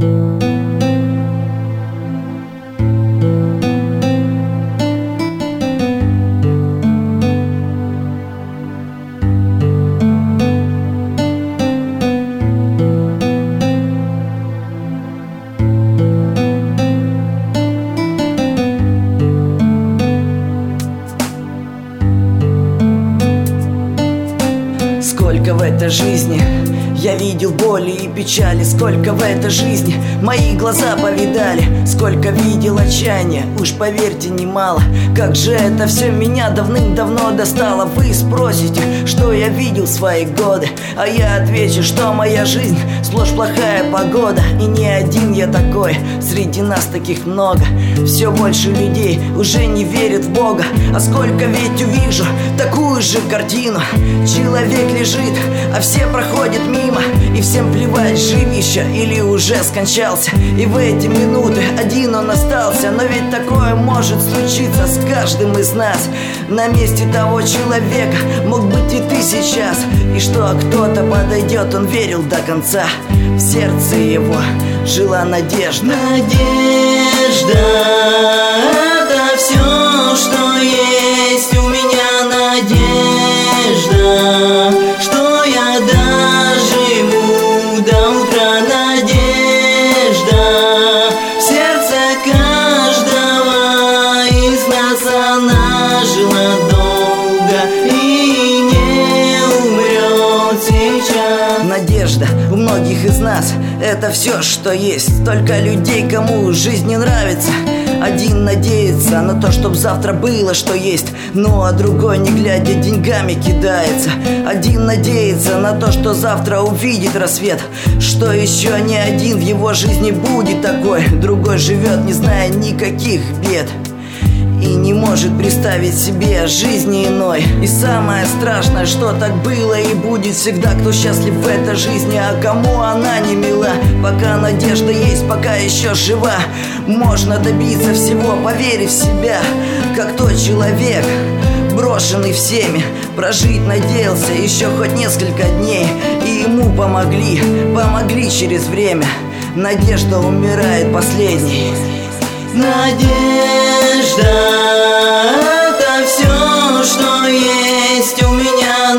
Сколько в этой жизни я видел боли и печали, сколько в этой жизни мои глаза повидали, сколько видел отчаяния, уж поверьте, немало. Как же это все меня давным-давно достало. Вы спросите, что я видел в свои годы, а я отвечу, что моя жизнь сплошь плохая погода. И не один я такой, среди нас таких много. Все больше людей уже не верят в Бога. А сколько ведь увижу такую же картину: человек лежит, а все проходят мимо, и всем плевать, жив еще или уже скончался. И в эти минуты один он остался. Но ведь такое может случиться с каждым из нас. На месте того человека мог быть и ты сейчас. И что кто-то подойдет, он верил до конца. В сердце его жила надежда. Надежда — это все, что есть у меня. Надежда, что я доживу до утра. Надежда в сердце каждого из нас. Она жила долго и не умрет сейчас. Надежда у многих из нас — это все, что есть. Только людей, кому жизнь не нравится. Один надеется на то, чтоб завтра было что есть, ну а другой, не глядя, деньгами кидается. Один надеется на то, что завтра увидит рассвет, что еще ни один в его жизни будет такой. Другой живет, не зная никаких бед, и не может представить себе жизни иной. И самое страшное, что так было и будет всегда. Кто счастлив в этой жизни, а кому она не мила. Пока надежда есть, пока еще жива, можно добиться всего, поверив в себя. Как тот человек, брошенный всеми, прожить надеялся еще хоть несколько дней, и ему помогли через время. Надежда умирает последней. Надежда — это все, что есть у меня.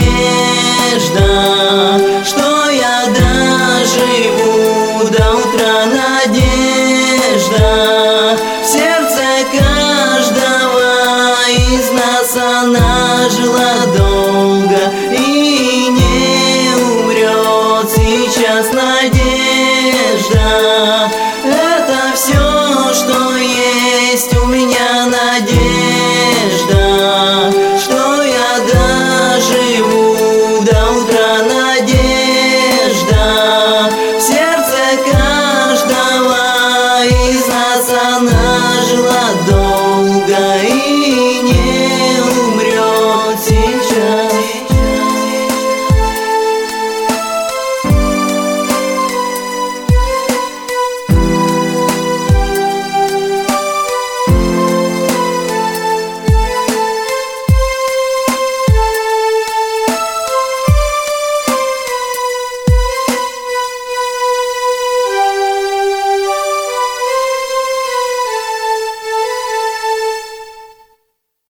Надежда, что я доживу до утра. Надежда в сердце каждого из нас. Она жила долго и не умрет сейчас. Надежда.